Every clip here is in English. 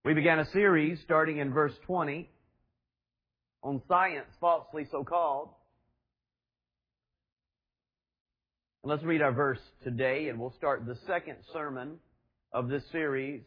We began a series starting in verse 20 on science, falsely so called. And let's read our verse today, and we'll start the second sermon of this series.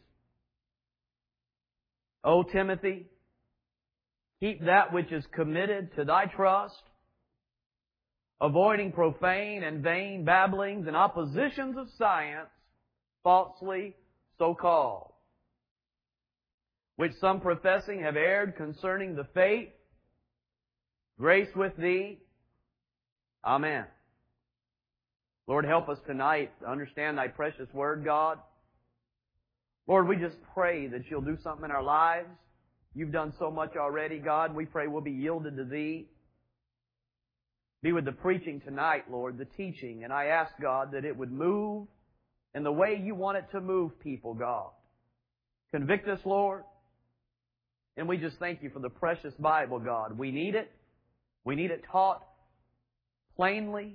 O Timothy, keep that which is committed to thy trust, avoiding profane and vain babblings and oppositions of science, falsely so called, which some professing have erred concerning the faith. Grace with thee. Amen. Lord, help us tonight to understand Thy precious Word, God. Lord, we just pray that You'll do something in our lives. You've done so much already, God. We pray we'll be yielded to Thee. Be with the preaching tonight, Lord, the teaching. And I ask, God, that it would move in the way You want it to move people, God. Convict us, Lord. And we just thank You for the precious Bible, God. We need it. We need it taught plainly,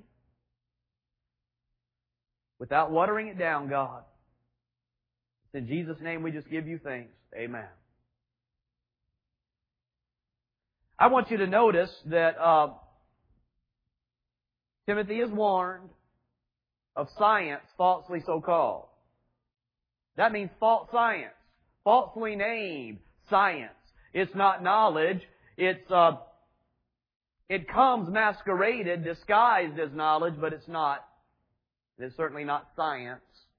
without watering it down, God. In Jesus' name we just give You thanks. Amen. I want you to notice that Timothy is warned of science falsely so called. That means false science, falsely named science. It's not knowledge. It comes masqueraded, disguised as knowledge, but it's not. It's certainly not science.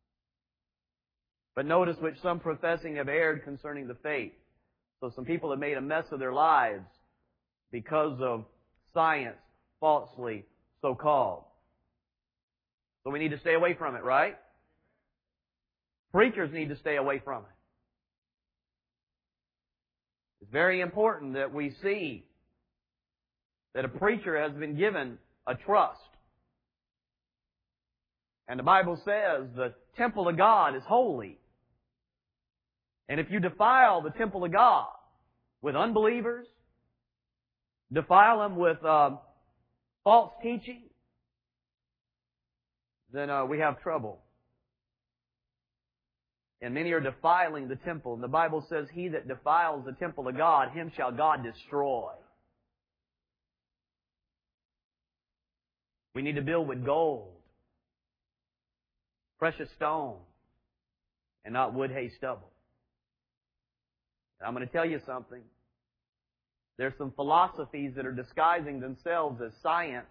But notice which some professing have erred concerning the faith. So some people have made a mess of their lives because of science, falsely so called. So we need to stay away from it, right? Preachers need to stay away from it. It's very important that we see that a preacher has been given a trust. And the Bible says the temple of God is holy. And if you defile the temple of God with unbelievers, defile them with false teaching, then we have trouble. And many are defiling the temple. And the Bible says, he that defiles the temple of God, him shall God destroy. We need to build with gold, precious stone, and not wood, hay, stubble. And I'm going to tell you something. There's some philosophies that are disguising themselves as science.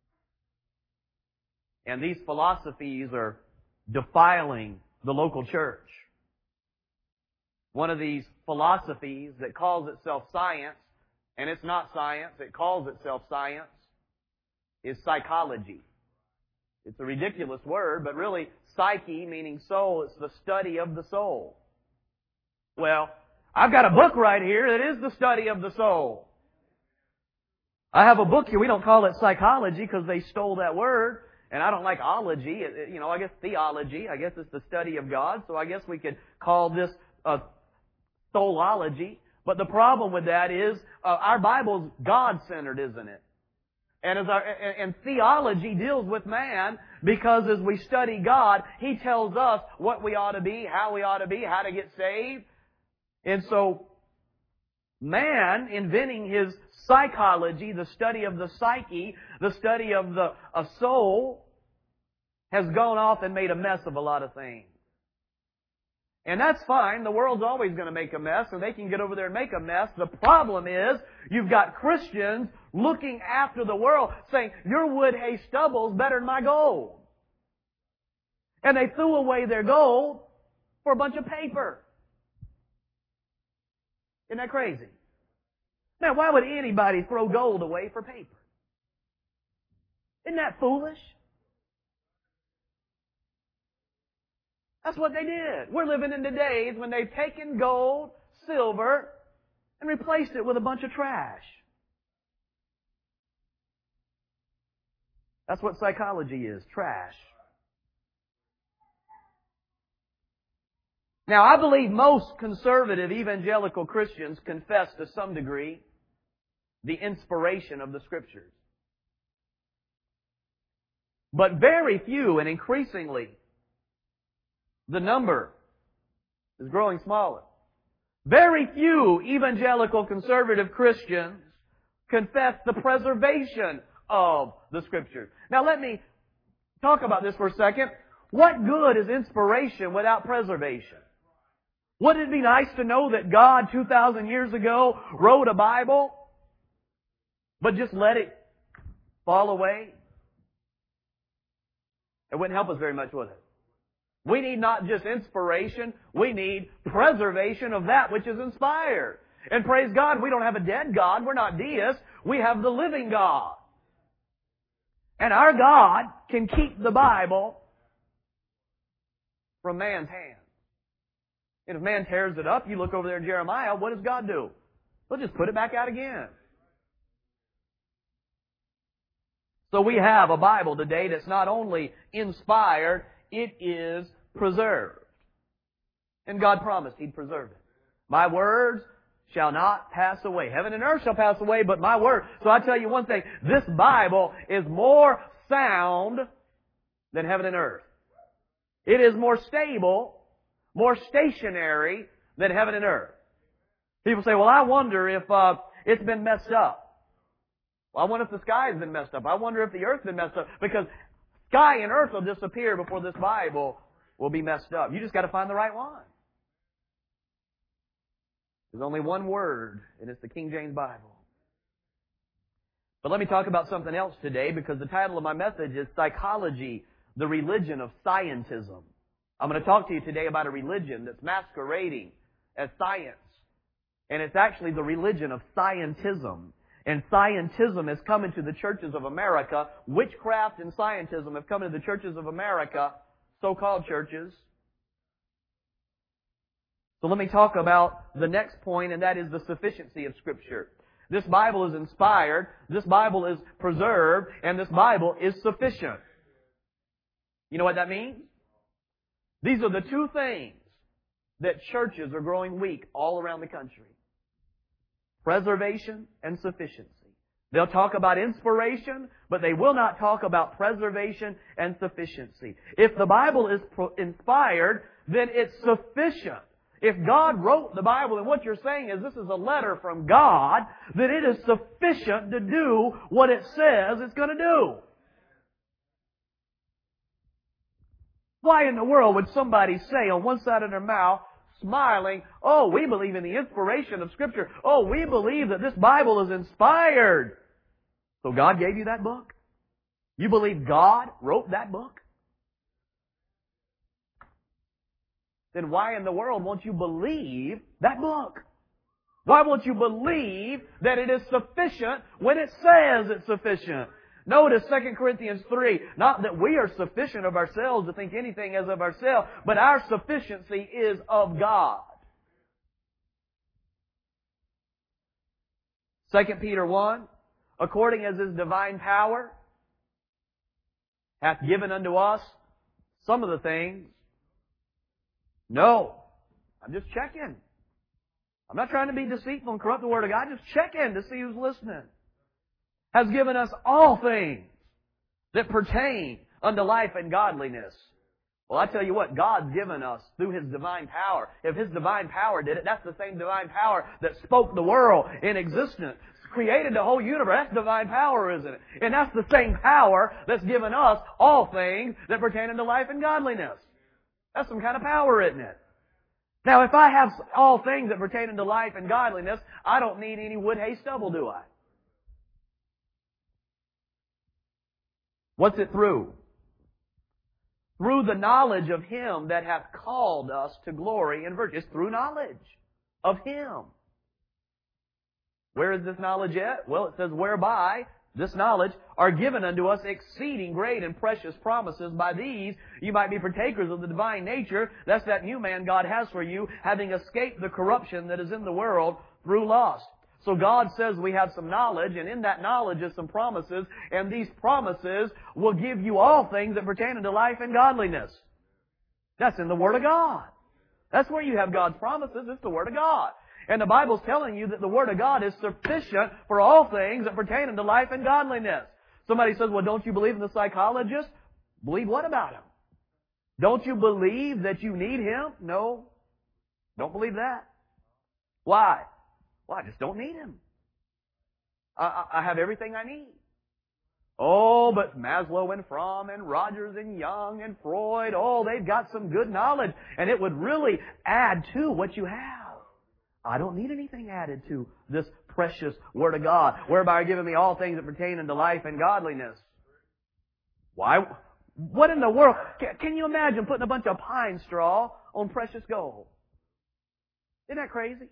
And these philosophies are defiling the local church. One of these philosophies that calls itself science, and it's not science, it calls itself science, is psychology. It's a ridiculous word, but really psyche, meaning soul, it's the study of the soul. Well, I've got a book right here that is the study of the soul. I have a book here. We don't call it psychology because they stole that word. And I don't like ology. I guess theology. I guess it's the study of God. So I guess we could call this soulology. But the problem with that is our Bible's God-centered, isn't it? And theology deals with man because as we study God, He tells us what we ought to be, how to get saved. And so, man inventing his psychology, the study of the psyche, the study of the soul, has gone off and made a mess of a lot of things. And that's fine. The world's always going to make a mess, and they can get over there and make a mess. The problem is, you've got Christians looking after the world, saying, your wood, hay, stubble is better than my gold. And they threw away their gold for a bunch of paper. Isn't that crazy? Now, why would anybody throw gold away for paper? Isn't that foolish? That's what they did. We're living in the days when they've taken gold, silver, and replaced it with a bunch of trash. That's what psychology is, trash. Now, I believe most conservative evangelical Christians confess to some degree the inspiration of the Scriptures. But very few, and increasingly, the number is growing smaller. Very few evangelical conservative Christians confess the preservation of the Scriptures. Now let me talk about this for a second. What good is inspiration without preservation? Wouldn't it be nice to know that God 2,000 years ago wrote a Bible, but just let it fall away? It wouldn't help us very much, would it? We need not just inspiration, we need preservation of that which is inspired. And praise God, we don't have a dead God, we're not deists, we have the living God. And our God can keep the Bible from man's hands. And if man tears it up, you look over there in Jeremiah, what does God do? He'll just put it back out again. So we have a Bible today that's not only inspired, it is preserved. And God promised He'd preserve it. My words shall not pass away. Heaven and earth shall pass away, but my word. So I tell you one thing, this Bible is more sound than heaven and earth. It is more stable, more stationary than heaven and earth. People say, well, I wonder if it's been messed up. Well, I wonder if the sky has been messed up. I wonder if the earth has been messed up. Because sky and earth will disappear before this Bible will be messed up. You just got to find the right one. There's only one word, and it's the King James Bible. But let me talk about something else today, because the title of my message is Psychology, the Religion of Scientism. I'm going to talk to you today about a religion that's masquerading as science. And it's actually the religion of scientism. And scientism has come into the churches of America. Witchcraft and scientism have come into the churches of America, so-called churches. So let me talk about the next point, and that is the sufficiency of Scripture. This Bible is inspired, this Bible is preserved, and this Bible is sufficient. You know what that means? These are the two things that churches are growing weak all around the country. Preservation and sufficiency. They'll talk about inspiration, but they will not talk about preservation and sufficiency. If the Bible is inspired, then it's sufficient. If God wrote the Bible and what you're saying is this is a letter from God, then it is sufficient to do what it says it's going to do. Why in the world would somebody say on one side of their mouth, smiling, oh, we believe in the inspiration of Scripture. Oh, we believe that this Bible is inspired. So God gave you that book? You believe God wrote that book? Then why in the world won't you believe that book? Why won't you believe that it is sufficient when it says it's sufficient? Notice 2 Corinthians 3, not that we are sufficient of ourselves to think anything as of ourselves, but our sufficiency is of God. 2 Peter 1, according as His divine power hath given unto us some of the things. No, I'm just checking. I'm not trying to be deceitful and corrupt the Word of God. Just checking to see who's listening. Has given us all things that pertain unto life and godliness. Well, I tell you what, God's given us through His divine power. If His divine power did it, that's the same divine power that spoke the world in existence, created the whole universe. That's divine power, isn't it? And that's the same power that's given us all things that pertain unto life and godliness. That's some kind of power, isn't it? Now, if I have all things that pertain unto life and godliness, I don't need any wood, hay, stubble, do I? What's it through? Through the knowledge of Him that hath called us to glory and virtue. It's through knowledge of Him. Where is this knowledge at? Well, it says, whereby this knowledge are given unto us exceeding great and precious promises. By these you might be partakers of the divine nature. That's that new man God has for you, having escaped the corruption that is in the world through lust. So God says we have some knowledge, and in that knowledge is some promises, and these promises will give you all things that pertain unto life and godliness. That's in the Word of God. That's where you have God's promises. It's the Word of God. And the Bible's telling you that the Word of God is sufficient for all things that pertain unto life and godliness. Somebody says, well, don't you believe in the psychologist? Believe what about him? Don't you believe that you need him? No. Don't believe that. Why? Well, I just don't need Him. I have everything I need. Oh, but Maslow and Fromm and Rogers and Young and Freud, oh, they've got some good knowledge, and it would really add to what you have. I don't need anything added to this precious Word of God, whereby are given me all things that pertain unto life and godliness. Why? What in the world? Can you imagine putting a bunch of pine straw on precious gold? Isn't that crazy?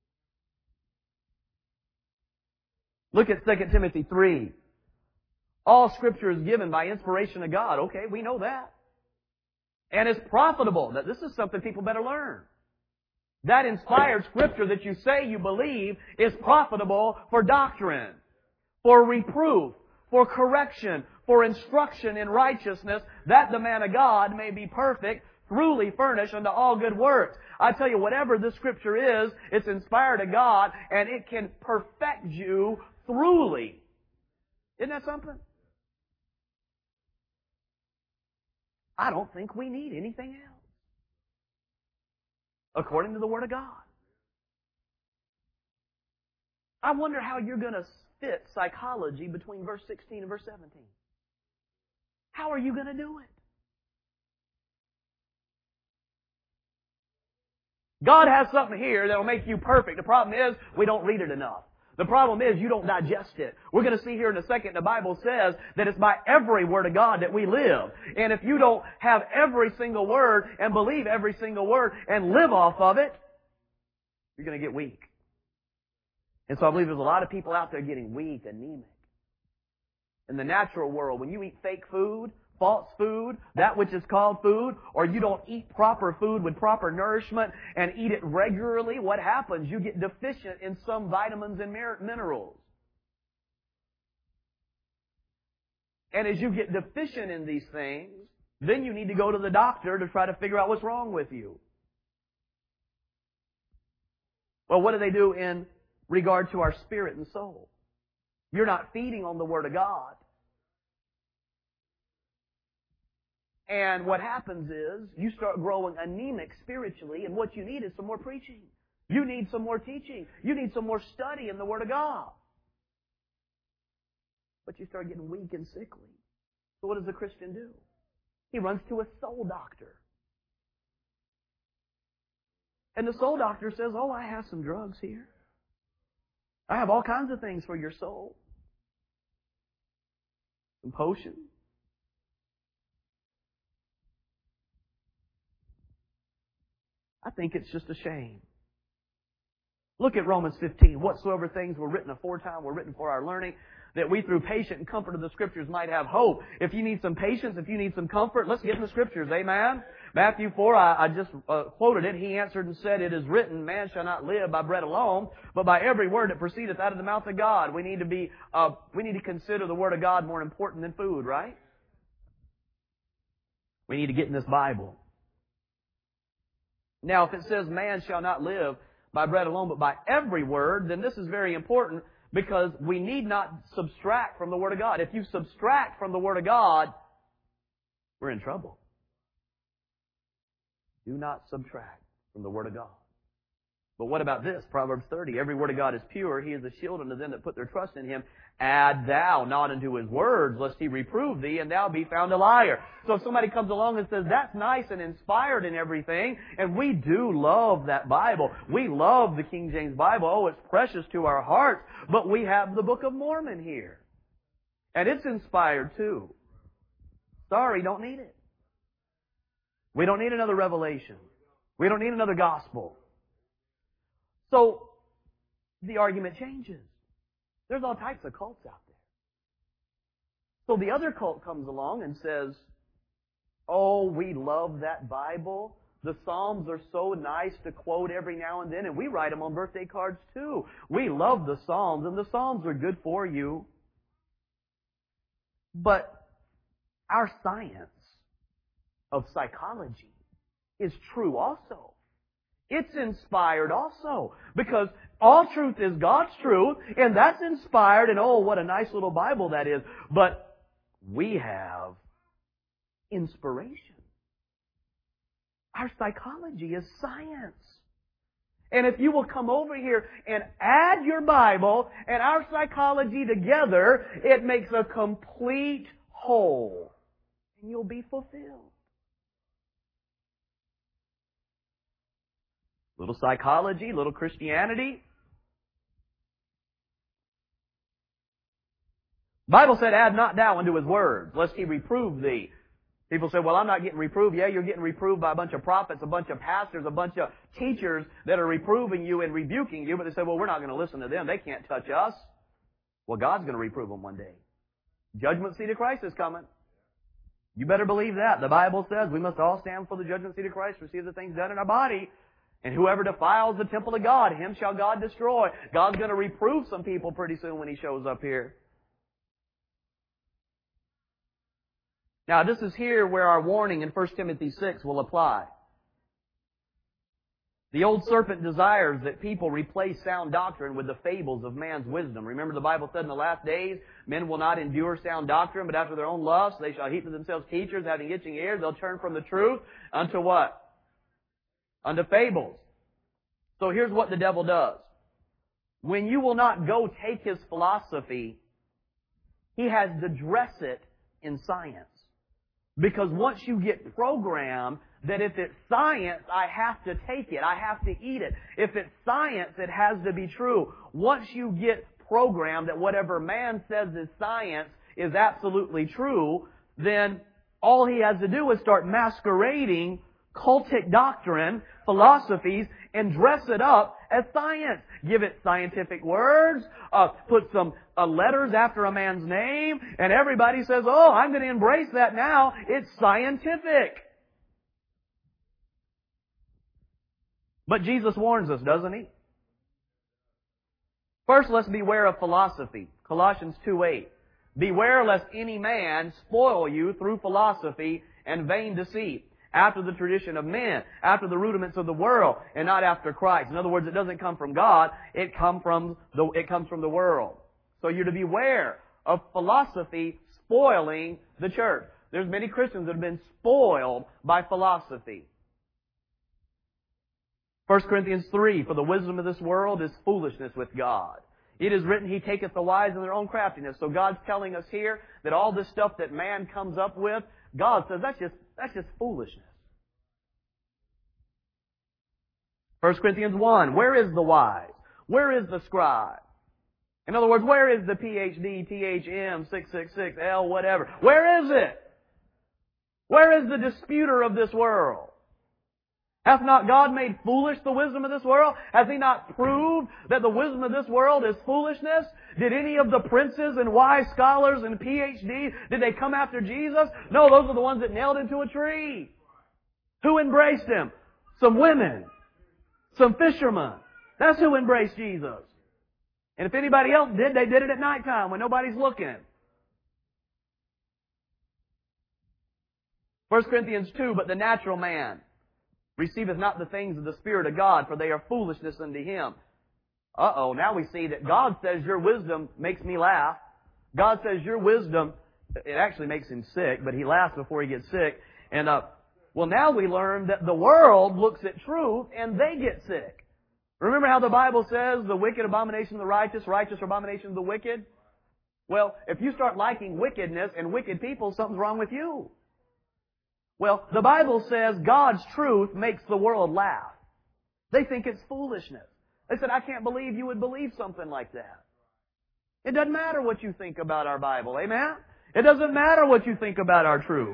Look at 2 Timothy 3. All Scripture is given by inspiration of God. Okay, we know that. And it's profitable. That this is something people better learn. That inspired Scripture that you say you believe is profitable for doctrine, for reproof, for correction, for instruction in righteousness, that the man of God may be perfect, truly furnished unto all good works. I tell you, whatever this Scripture is, it's inspired of God, and it can perfect you truly. Isn't that something? I don't think we need anything else, according to the Word of God. I wonder how you're going to fit psychology between verse 16 and verse 17. How are you going to do it? God has something here that will make you perfect. The problem is, we don't read it enough. The problem is, you don't digest it. We're going to see here in a second, the Bible says that it's by every Word of God that we live. And if you don't have every single word and believe every single word and live off of it, you're going to get weak. And so I believe there's a lot of people out there getting weak, anemic. In the natural world, when you eat fake food, false food, that which is called food, or you don't eat proper food with proper nourishment and eat it regularly, what happens? You get deficient in some vitamins and minerals. And as you get deficient in these things, then you need to go to the doctor to try to figure out what's wrong with you. Well, what do they do in regard to our spirit and soul? You're not feeding on the Word of God. And what happens is, you start growing anemic spiritually, and what you need is some more preaching. You need some more teaching. You need some more study in the Word of God. But you start getting weak and sickly. So what does the Christian do? He runs to a soul doctor. And the soul doctor says, oh, I have some drugs here. I have all kinds of things for your soul. Some potions. I think it's just a shame. Look at Romans 15. Whatsoever things were written aforetime were written for our learning, that we through patient and comfort of the Scriptures might have hope. If you need some patience, if you need some comfort, let's get in the Scriptures. Amen? Matthew 4, I just quoted it. He answered and said, it is written, man shall not live by bread alone, but by every word that proceedeth out of the mouth of God. We need to consider the Word of God more important than food, right? We need to get in this Bible. Now, if it says man shall not live by bread alone, but by every word, then this is very important, because we need not subtract from the Word of God. If you subtract from the Word of God, we're in trouble. Do not subtract from the Word of God. But what about this? Proverbs 30, every word of God is pure. He is a shield unto them that put their trust in Him. Add thou not unto His words, lest He reprove thee, and thou be found a liar. So if somebody comes along and says, that's nice and inspired and everything, and we do love that Bible. We love the King James Bible. Oh, it's precious to our hearts. But we have the Book of Mormon here. And it's inspired too. Sorry, don't need it. We don't need another revelation. We don't need another gospel. So, the argument changes. There's all types of cults out there. So the other cult comes along and says, oh, we love that Bible. The Psalms are so nice to quote every now and then, and we write them on birthday cards too. We love the Psalms, and the Psalms are good for you. But our science of psychology is true also. It's inspired also, because all truth is God's truth, and that's inspired, and oh, what a nice little Bible that is. But we have inspiration. Our psychology is science. And if you will come over here and add your Bible and our psychology together, it makes a complete whole. And you'll be fulfilled. Little psychology, little Christianity. The Bible said, add not thou unto his words, lest he reprove thee. People say, well, I'm not getting reproved. Yeah, you're getting reproved by a bunch of prophets, a bunch of pastors, a bunch of teachers that are reproving you and rebuking you. But they say, well, we're not going to listen to them. They can't touch us. Well, God's going to reprove them one day. Judgment seat of Christ is coming. You better believe that. The Bible says we must all stand for the judgment seat of Christ, receive the things done in our body. And whoever defiles the temple of God, him shall God destroy. God's going to reprove some people pretty soon when He shows up here. Now, this is here where our warning in 1 Timothy 6 will apply. The old serpent desires that people replace sound doctrine with the fables of man's wisdom. Remember the Bible said in the last days, men will not endure sound doctrine, but after their own lusts they shall heap to themselves teachers having itching ears. They'll turn from the truth unto what? Unto fables. So here's what the devil does. When you will not go take his philosophy, he has to dress it in science. Because once you get programmed that if it's science, I have to take it. I have to eat it. If it's science, it has to be true. Once you get programmed that whatever man says is science is absolutely true, then all he has to do is start masquerading cultic doctrine, philosophies, and dress it up as science. Give it scientific words, put some letters after a man's name, and everybody says, oh, I'm going to embrace that now. It's scientific. But Jesus warns us, doesn't He? First, let's beware of philosophy. Colossians 2:8. Beware lest any man spoil you through philosophy and vain deceit, after the tradition of men, after the rudiments of the world, and not after Christ. In other words, it doesn't come from God, it comes from the world. So you're to beware of philosophy spoiling the church. There's many Christians that have been spoiled by philosophy. 1 Corinthians 3, for the wisdom of this world is foolishness with God. It is written, He taketh the wise in their own craftiness. So God's telling us here that all this stuff that man comes up with, God says that's just foolishness. 1 Corinthians 1, where is the wise? Where is the scribe? In other words, where is the PhD, THM, 666, L, whatever? Where is it? Where is the disputer of this world? Hath not God made foolish the wisdom of this world? Has He not proved that the wisdom of this world is foolishness? Did any of the princes and wise scholars and PhDs, did they come after Jesus? No, those are the ones that nailed Him to a tree. Who embraced Him? Some women. Some fishermen. That's who embraced Jesus. And if anybody else did, they did it at nighttime when nobody's looking. 1 Corinthians 2, but the natural man receiveth not the things of the Spirit of God, for they are foolishness unto him. Now we see that God says your wisdom makes me laugh. God says your wisdom, it actually makes him sick, but he laughs before he gets sick. And, now we learn that the world looks at truth and they get sick. Remember how the Bible says the wicked abomination of the righteous, righteous abomination of the wicked? Well, if you start liking wickedness and wicked people, something's wrong with you. Well, the Bible says God's truth makes the world laugh. They think it's foolishness. They said, I can't believe you would believe something like that. It doesn't matter what you think about our Bible, amen? It doesn't matter what you think about our truth.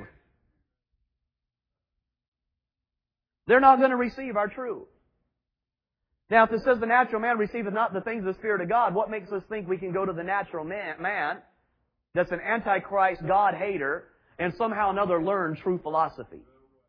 They're not going to receive our truth. Now, if it says the natural man receiveth not the things of the Spirit of God, what makes us think we can go to the natural man that's an antichrist, God-hater, and somehow or another learn true philosophy?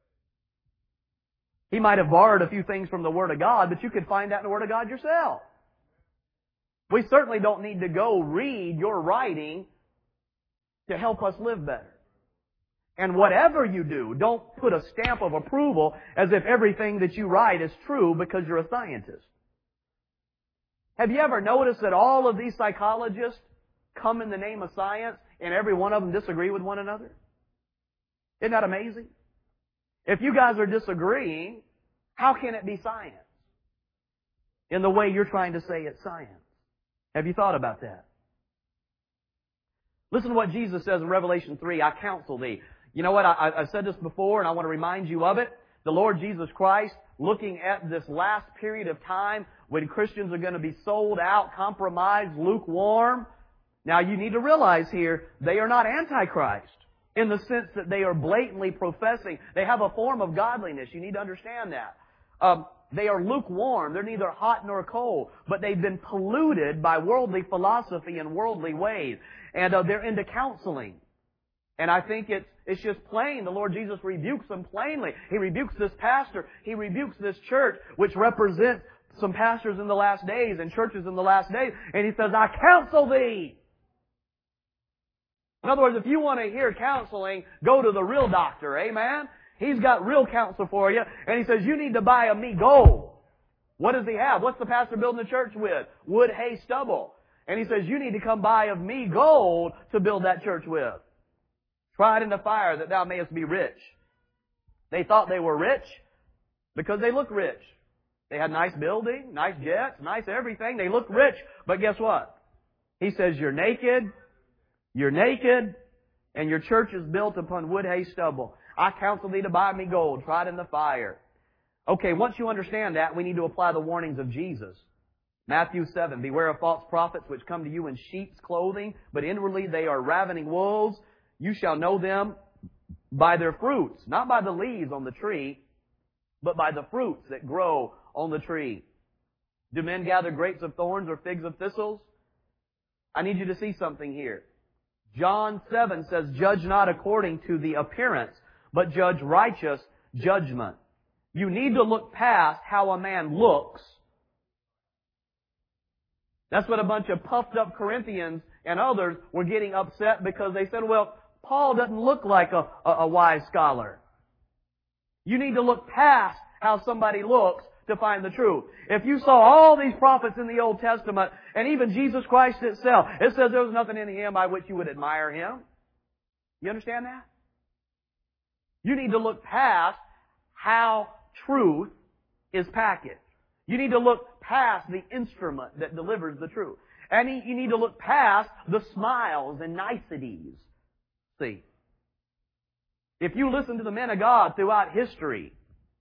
He might have borrowed a few things from the Word of God, but you could find that in the Word of God yourself. We certainly don't need to go read your writing to help us live better. And whatever you do, don't put a stamp of approval as if everything that you write is true because you're a scientist. Have you ever noticed that all of these psychologists come in the name of science and every one of them disagree with one another? Isn't that amazing? If you guys are disagreeing, how can it be science? in the way you're trying to say it's science. Have you thought about that? Listen to what Jesus says in Revelation 3, I counsel thee. You know what? I've said this before and I want to remind you of it. The Lord Jesus Christ, looking at this last period of time when Christians are going to be sold out, compromised, lukewarm. Now you need to realize here, they are not Antichrist in the sense that they are blatantly professing. They have a form of godliness. You need to understand that. They are lukewarm. They're neither hot nor cold. But they've been polluted by worldly philosophy and worldly ways. And they're into counseling. And I think it's just plain. The Lord Jesus rebukes them plainly. He rebukes this pastor. He rebukes this church, which represents some pastors in the last days and churches in the last days. And He says, I counsel thee. In other words, if you want to hear counseling, go to the real doctor. Amen? He's got real counsel for you. And He says, you need to buy of me gold. What does he have? What's the pastor building the church with? Wood, hay, stubble. And he says, you need to come buy of me gold to build that church with. Try it in the fire that thou mayest be rich. They thought they were rich because they looked rich. They had nice building, nice jets, nice everything. They looked rich. But guess what? He says, you're naked, and your church is built upon wood, hay, stubble. I counsel thee to buy me gold, try it in the fire. Okay, once you understand that, we need to apply the warnings of Jesus. Matthew 7, beware of false prophets which come to you in sheep's clothing, but inwardly they are ravening wolves. You shall know them by their fruits, not by the leaves on the tree, but by the fruits that grow on the tree. Do men gather grapes of thorns or figs of thistles? I need you to see something here. John 7 says, judge not according to the appearance, but judge righteous judgment. You need to look past how a man looks. That's what a bunch of puffed up Corinthians and others were getting upset because they said, well, Paul doesn't look like a wise scholar. You need to look past how somebody looks to find the truth. If you saw all these prophets in the Old Testament, and even Jesus Christ itself, it says there was nothing in Him by which you would admire Him. You understand that? You need to look past how truth is packaged. You need to look past the instrument that delivers the truth. And you need to look past the smiles and niceties. See, if you listen to the men of God throughout history,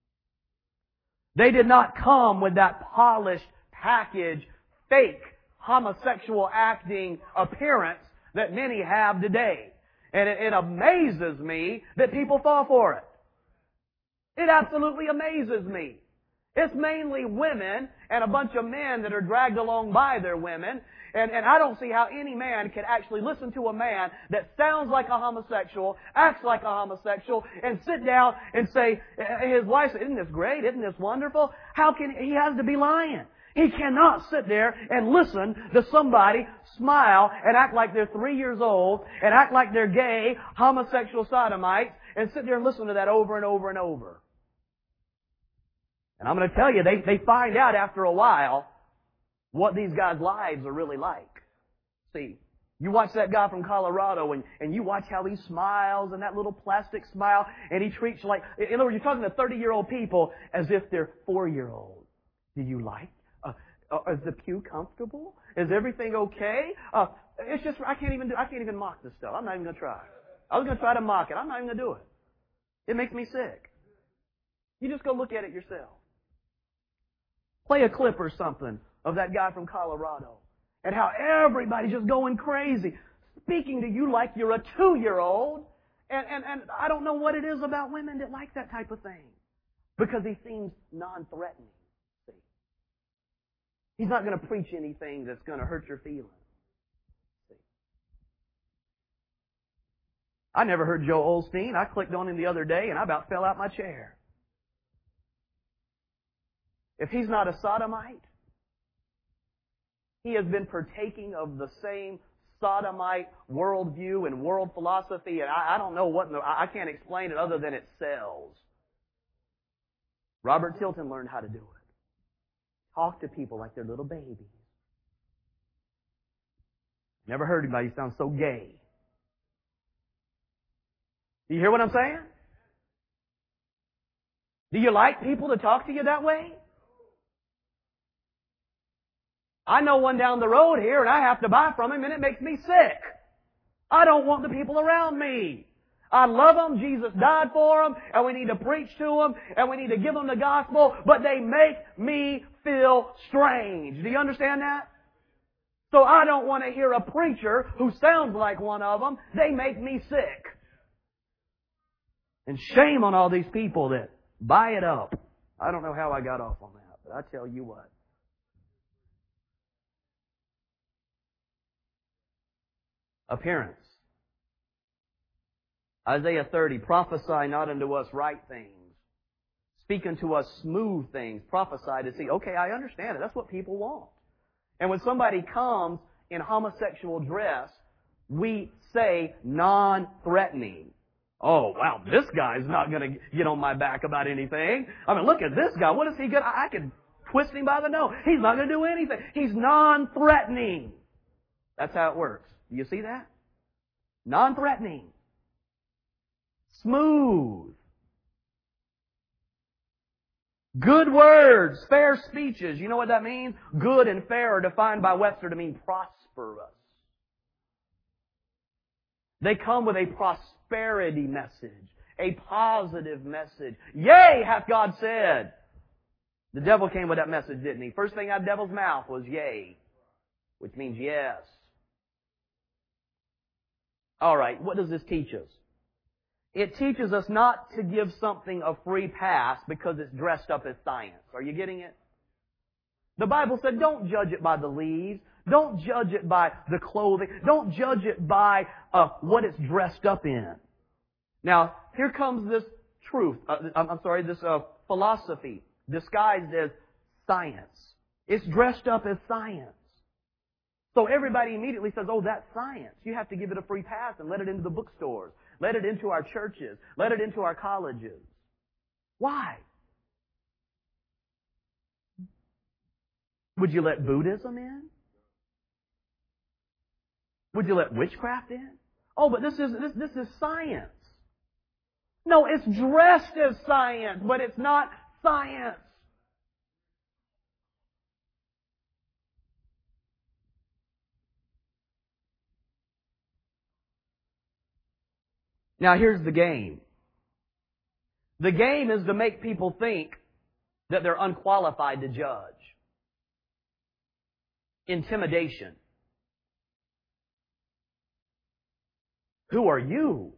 they did not come with that polished, packaged, fake, homosexual acting appearance that many have today. And it amazes me that people fall for it. It absolutely amazes me. It's mainly women and a bunch of men that are dragged along by their women. And I don't see how any man can actually listen to a man that sounds like a homosexual, acts like a homosexual, and sit down and say, his wife said, isn't this great? Isn't this wonderful? How can he has to be lying? He cannot sit there and listen to somebody smile and act like they're 3 years old and act like they're gay, homosexual sodomites, and sit there and listen to that over and over and over. And I'm going to tell you, they find out after a while what these guys' lives are really like. See, you watch that guy from Colorado and you watch how he smiles and that little plastic smile, and he treats like, in other words, you're talking to 30-year-old people as if they're 4-year-olds. Do you like? Is the pew comfortable? Is everything okay? It's just, I can't even mock this stuff. I'm not even going to try. I was going to try to mock it. I'm not even going to do it. It makes me sick. You just go look at it yourself. Play a clip or something of that guy from Colorado and how everybody's just going crazy, speaking to you like you're a 2-year-old. And I don't know what it is about women that like that type of thing, because he seems non-threatening. See, he's not going to preach anything that's going to hurt your feelings. See, I never heard Joel Osteen. I clicked on him the other day and I about fell out my chair. If he's not a sodomite, he has been partaking of the same sodomite worldview and world philosophy, and I don't know what, I can't explain it other than it sells. Robert Tilton learned how to do it. Talk to people like they're little babies. Never heard anybody sound so gay. Do you hear what I'm saying? Do you like people to talk to you that way? I know one down the road here and I have to buy from him and it makes me sick. I don't want the people around me. I love them. Jesus died for them and we need to preach to them and we need to give them the gospel, but they make me feel strange. Do you understand that? So I don't want to hear a preacher who sounds like one of them. They make me sick. And shame on all these people that buy it up. I don't know how I got off on that, but I tell you what. Appearance. Isaiah 30, prophesy not unto us right things. Speak unto us smooth things. Prophesy to see. Okay, I understand it. That's what people want. And when somebody comes in homosexual dress, we say non-threatening. Oh, wow, this guy's not going to get on my back about anything. I mean, look at this guy. What is he going to... I could twist him by the nose. He's not going to do anything. He's non-threatening. That's how it works. Do you see that? Non-threatening. Smooth. Good words, fair speeches. You know what that means? Good and fair are defined by Webster to mean prosperous. They come with a prosperity message, a positive message. Yea, hath God said. The devil came with that message, didn't he? First thing out of the devil's mouth was yea, which means yes. All right, what does this teach us? It teaches us not to give something a free pass because it's dressed up as science. Are you getting it? The Bible said don't judge it by the leaves. Don't judge it by the clothing. Don't judge it by what it's dressed up in. Now, here comes this truth. This philosophy disguised as science. It's dressed up as science. So everybody immediately says, oh, that's science. You have to give it a free pass and let it into the bookstores. Let it into our churches. Let it into our colleges. Why? Would you let Buddhism in? Would you let witchcraft in? Oh, but this is science. No, it's dressed as science, but it's not science. Now here's the game. The game is to make people think that they're unqualified to judge. Intimidation. Who are you?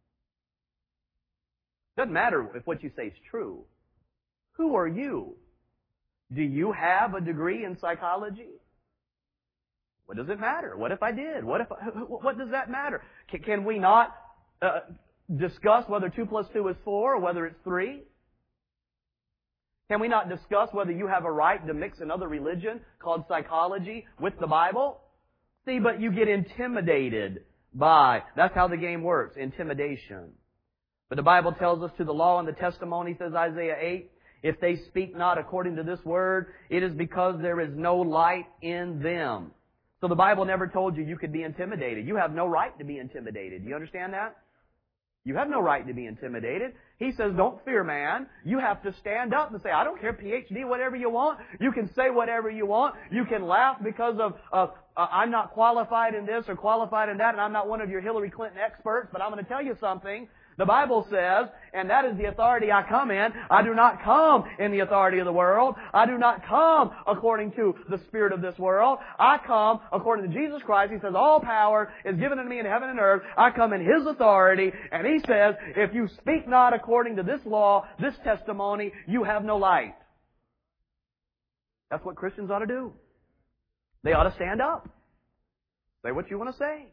Doesn't matter if what you say is true. Who are you? Do you have a degree in psychology? What does it matter? What if I did? What does that matter? Can we not discuss whether 2 plus 2 is 4 or whether it's 3? Can we not discuss whether you have a right to mix another religion called psychology with the Bible? See, but you get intimidated by, that's how the game works, intimidation. But the Bible tells us to the law and the testimony, says Isaiah 8, if they speak not according to this word, it is because there is no light in them. So the Bible never told you could be intimidated. You have no right to be intimidated. Do you understand that? You have no right to be intimidated. He says, don't fear man. You have to stand up and say, I don't care, PhD, whatever you want. You can say whatever you want. You can laugh because of I'm not qualified in this or qualified in that, and I'm not one of your Hillary Clinton experts, but I'm going to tell you something. The Bible says, and that is the authority I come in, I do not come in the authority of the world. I do not come according to the spirit of this world. I come according to Jesus Christ. He says, all power is given unto me in heaven and earth. I come in His authority. And He says, if you speak not according to this law, this testimony, you have no light. That's what Christians ought to do. They ought to stand up. Say what you want to say.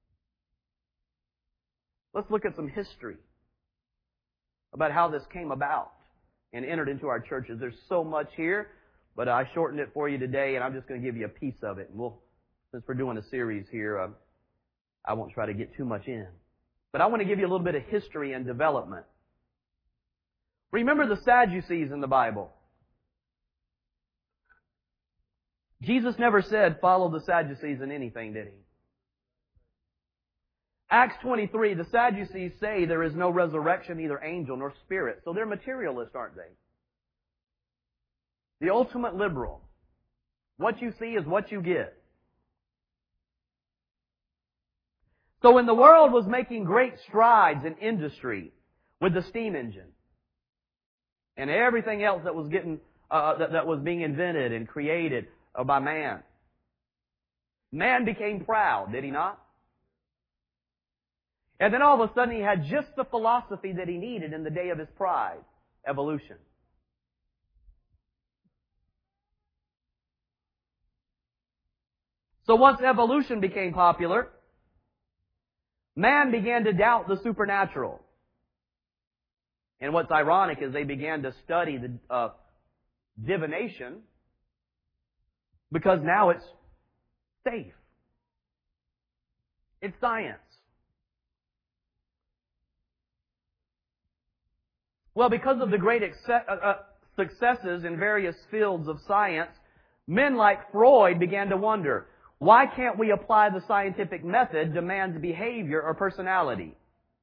Let's look at some history about how this came about and entered into our churches. There's so much here, but I shortened it for you today, and I'm just going to give you a piece of it. And since we're doing a series here, I won't try to get too much in. But I want to give you a little bit of history and development. Remember the Sadducees in the Bible. Jesus never said, follow the Sadducees in anything, did He? Acts 23, the Sadducees say there is no resurrection, neither angel nor spirit. So they're materialists, aren't they? The ultimate liberal. What you see is what you get. So when the world was making great strides in industry with the steam engine and everything else that was that was being invented and created by man, man became proud, did he not? And then all of a sudden he had just the philosophy that he needed in the day of his pride, evolution. So once evolution became popular, man began to doubt the supernatural. And what's ironic is they began to study the divination because now it's safe. It's science. Well, because of the great successes in various fields of science, men like Freud began to wonder, why can't we apply the scientific method to man's behavior or personality?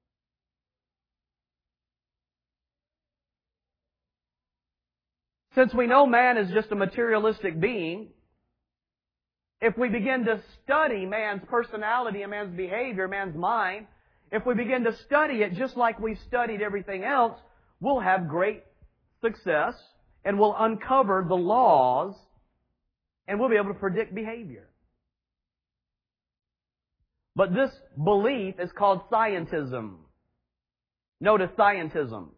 Since we know man is just a materialistic being, if we begin to study man's personality and man's behavior, man's mind, if we begin to study it just like we've studied everything else, we'll have great success and we'll uncover the laws and we'll be able to predict behavior. But this belief is called scientism. Notice scientism.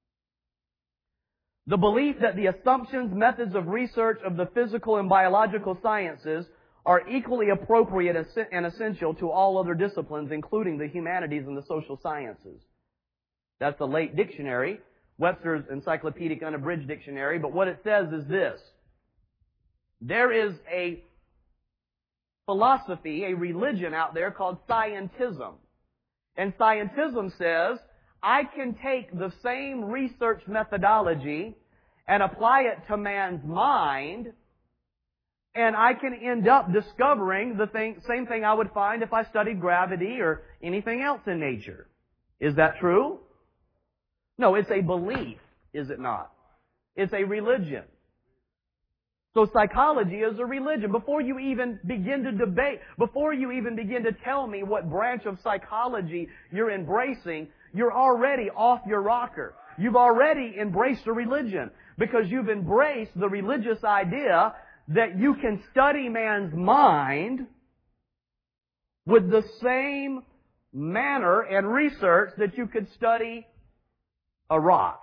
The belief that the assumptions, methods of research of the physical and biological sciences are equally appropriate and essential to all other disciplines, including the humanities and the social sciences. That's the Late Dictionary, Webster's Encyclopedic Unabridged Dictionary, but what it says is this. There is a philosophy, a religion out there called scientism. And scientism says, I can take the same research methodology and apply it to man's mind, and I can end up discovering the same thing I would find if I studied gravity or anything else in nature. Is that true? No, it's a belief, is it not? It's a religion. So psychology is a religion. Before you even begin to debate, before you even begin to tell me what branch of psychology you're embracing, you're already off your rocker. You've already embraced a religion because you've embraced the religious idea that you can study man's mind with the same manner and research that you could study a rock.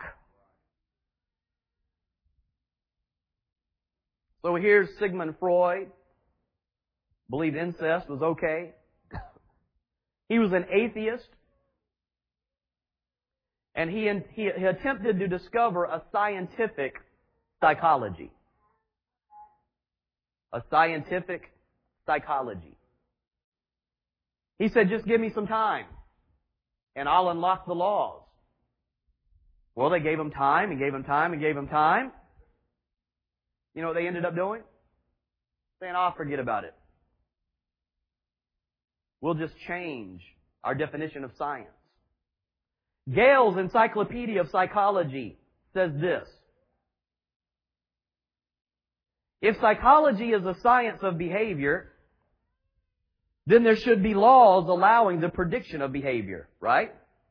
So here's Sigmund Freud. Believed incest was okay. He was an atheist. And he attempted to discover a scientific psychology. A scientific psychology. He said, just give me some time and I'll unlock the laws. Well, they gave him time and gave him time and gave him time. You know what they ended up doing? Saying, forget about it. We'll just change our definition of science. Gale's Encyclopedia of Psychology says this. If psychology is a science of behavior, then there should be laws allowing the prediction of behavior, right?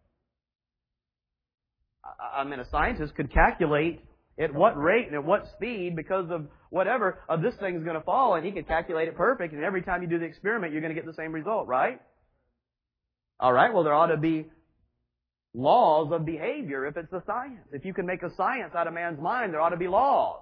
I mean, a scientist could calculate at what rate and at what speed, because of whatever, of this thing is going to fall, and he could calculate it perfect, and every time you do the experiment, you're going to get the same result, right? All right, well, there ought to be laws of behavior if it's a science. If you can make a science out of man's mind, there ought to be laws.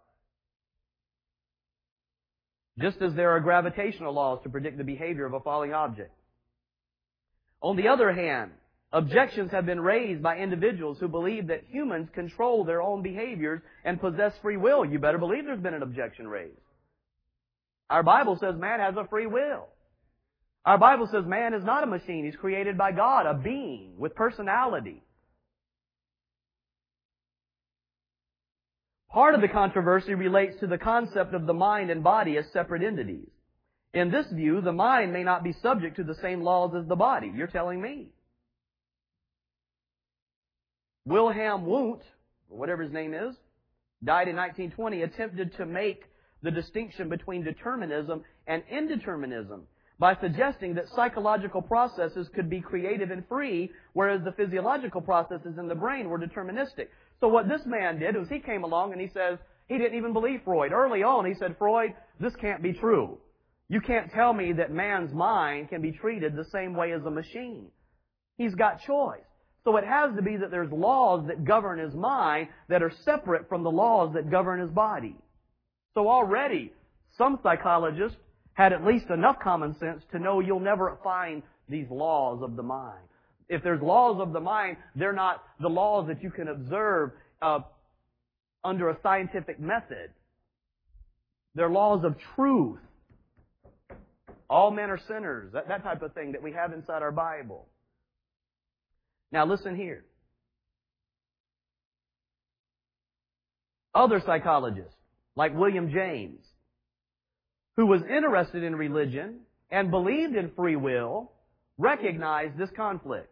Just as there are gravitational laws to predict the behavior of a falling object. On the other hand, objections have been raised by individuals who believe that humans control their own behaviors and possess free will. You better believe there's been an objection raised. Our Bible says man has a free will. Our Bible says man is not a machine. He's created by God, a being with personality. Part of the controversy relates to the concept of the mind and body as separate entities. In this view, the mind may not be subject to the same laws as the body. You're telling me. Wilhelm Wundt, or whatever his name is, died in 1920, attempted to make the distinction between determinism and indeterminism by suggesting that psychological processes could be creative and free, whereas the physiological processes in the brain were deterministic. So what this man did was he came along and he says, he didn't even believe Freud. Early on, he said, Freud, this can't be true. You can't tell me that man's mind can be treated the same way as a machine. He's got choice. So it has to be that there's laws that govern his mind that are separate from the laws that govern his body. So already, some psychologists had at least enough common sense to know you'll never find these laws of the mind. If there's laws of the mind, they're not the laws that you can observe under a scientific method. They're laws of truth. All men are sinners. That type of thing that we have inside our Bible. Now listen here. Other psychologists, like William James, who was interested in religion and believed in free will, recognized this conflict.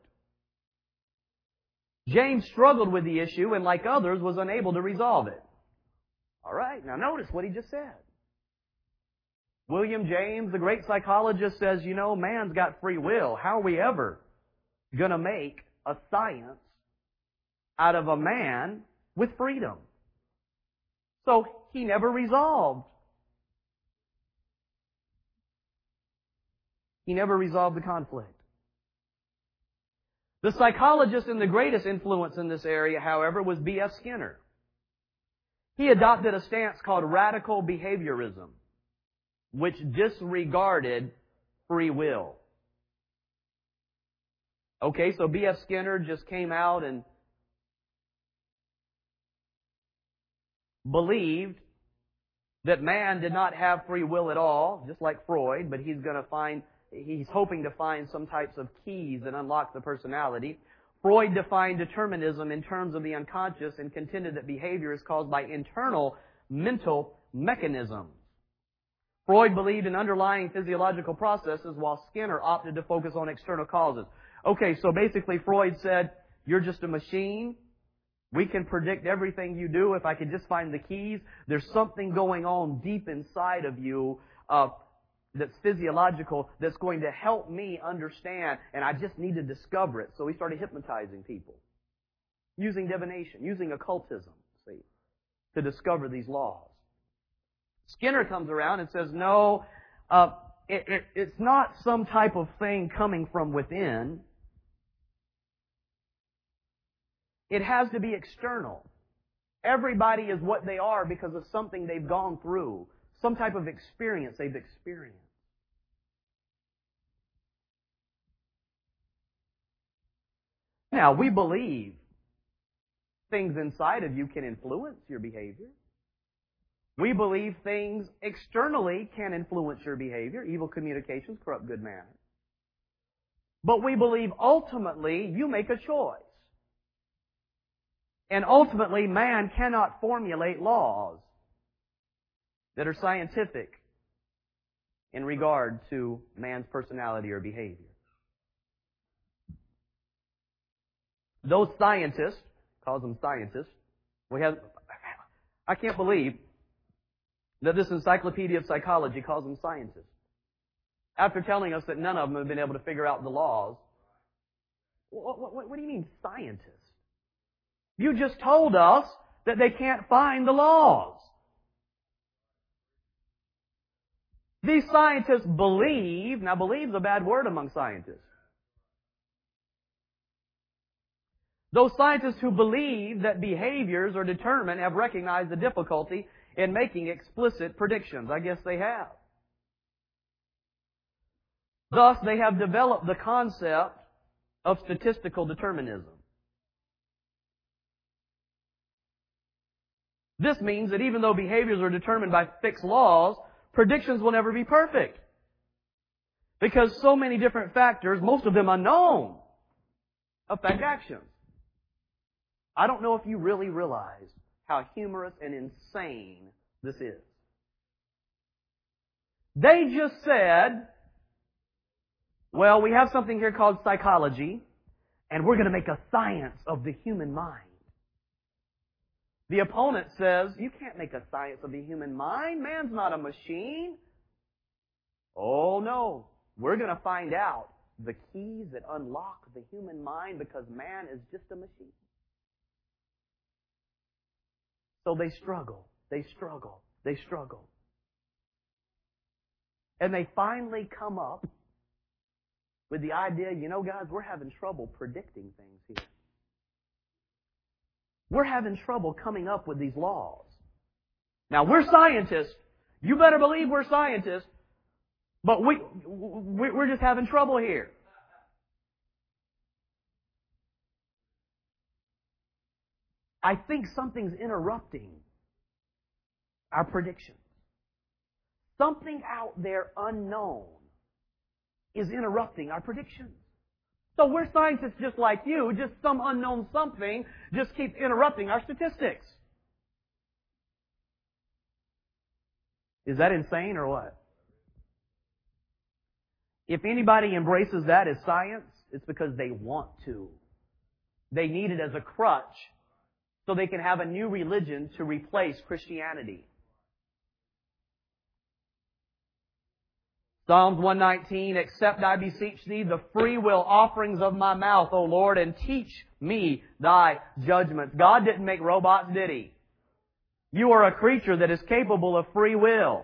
James struggled with the issue and, like others, was unable to resolve it. All right, now notice what he just said. William James, the great psychologist, says, you know, man's got free will. How are we ever going to make a science out of a man with freedom? So he never resolved. He never resolved the conflict. The psychologist and the greatest influence in this area, however, was B.F. Skinner. He adopted a stance called radical behaviorism, which disregarded free will. Okay, so B.F. Skinner just came out and believed that man did not have free will at all, just like Freud, but he's hoping to find some types of keys that unlock the personality. Freud defined determinism in terms of the unconscious and contended that behavior is caused by internal mental mechanisms. Freud believed in underlying physiological processes, while Skinner opted to focus on external causes. Okay, so basically Freud said, you're just a machine. We can predict everything you do. If I could just find the keys, there's something going on deep inside of you that's physiological that's going to help me understand, and I just need to discover it. So he started hypnotizing people, using divination, using occultism, to discover these laws. Skinner comes around and says, no, it's not some type of thing coming from within. It has to be external. Everybody is what they are because of something they've gone through, some type of experience they've experienced. Now, we believe things inside of you can influence your behavior. We believe things externally can influence your behavior. Evil communications corrupt good manners. But we believe ultimately you make a choice. And ultimately man cannot formulate laws that are scientific in regard to man's personality or behavior. Those scientists, calls them scientists, I can't believe that this Encyclopedia of Psychology calls them scientists. After telling us that none of them have been able to figure out the laws, what do you mean scientists? You just told us that they can't find the laws. These scientists believe, now believe is a bad word among scientists. Those scientists who believe that behaviors are determined have recognized the difficulty in making explicit predictions. I guess they have. Thus, they have developed the concept of statistical determinism. This means that even though behaviors are determined by fixed laws, predictions will never be perfect. Because so many different factors, most of them unknown, affect actions. I don't know if you really realize how humorous and insane this is. They just said, well, we have something here called psychology, and we're going to make a science of the human mind. The opponent says, you can't make a science of the human mind. Man's not a machine. Oh no. We're going to find out the keys that unlock the human mind because man is just a machine. So they struggle. They struggle. They struggle. And they finally come up with the idea, you know, guys, we're having trouble predicting things here. We're having trouble coming up with these laws. Now, we're scientists. You better believe we're scientists. But we're just having trouble here. I think something's interrupting our predictions. Something out there unknown is interrupting our predictions. So we're scientists just like you, just some unknown something just keeps interrupting our statistics. Is that insane or what? If anybody embraces that as science, it's because they want to. They need it as a crutch so they can have a new religion to replace Christianity. Psalms 119, accept, I beseech Thee, the free will offerings of my mouth, O Lord, and teach me Thy judgments. God didn't make robots, did He? You are a creature that is capable of free will.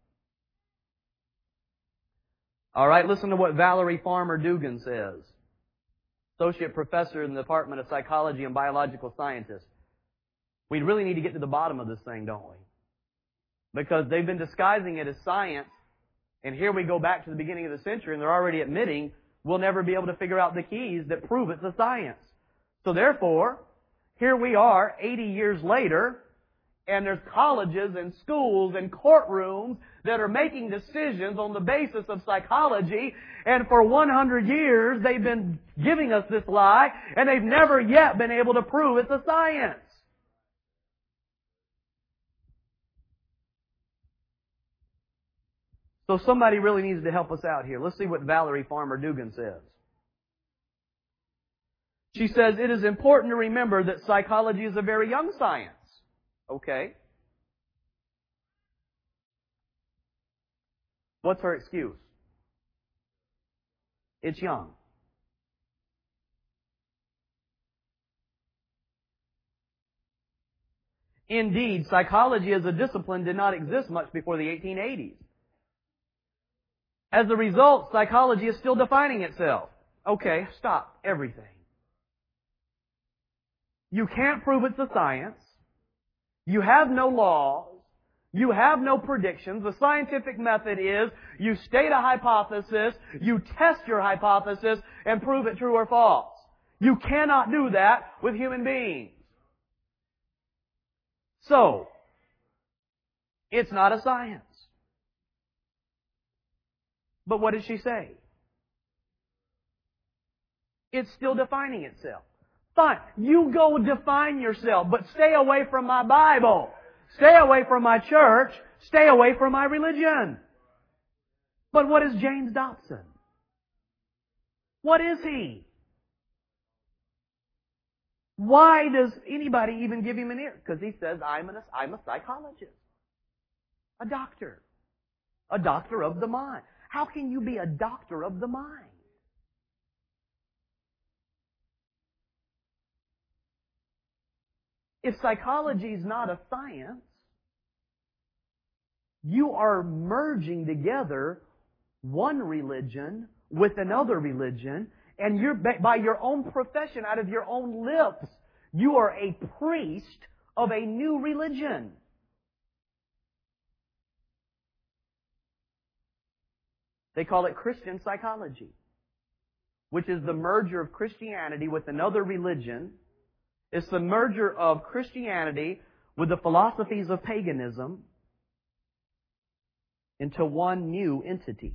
All right, listen to what Valerie Farmer Dugan says. Associate Professor in the Department of Psychology and Biological Sciences. We really need to get to the bottom of this thing, don't we? Because they've been disguising it as science, and here we go back to the beginning of the century, and they're already admitting we'll never be able to figure out the keys that prove it's a science. So therefore, here we are 80 years later, and there's colleges and schools and courtrooms that are making decisions on the basis of psychology. And for 100 years, they've been giving us this lie, and they've never yet been able to prove it's a science. So somebody really needs to help us out here. Let's see what Valerie Farmer Dugan says. She says, it is important to remember that psychology is a very young science. Okay. What's her excuse? It's young. Indeed, psychology as a discipline did not exist much before the 1880s. As a result, psychology is still defining itself. Okay, stop everything. You can't prove it's a science. You have no laws. You have no predictions. The scientific method is you state a hypothesis, you test your hypothesis, and prove it true or false. You cannot do that with human beings. So, it's not a science. But what did she say? It's still defining itself. Fine, you go define yourself, but stay away from my Bible. Stay away from my church. Stay away from my religion. But what is James Dobson? What is he? Why does anybody even give him an ear? Because he says, I'm a psychologist. A doctor. A doctor of the mind. How can you be a doctor of the mind? If psychology is not a science, you are merging together one religion with another religion, and you're, by your own profession, out of your own lips, you are a priest of a new religion. They call it Christian psychology, which is the merger of Christianity with another religion. It's the merger of Christianity with the philosophies of paganism into one new entity.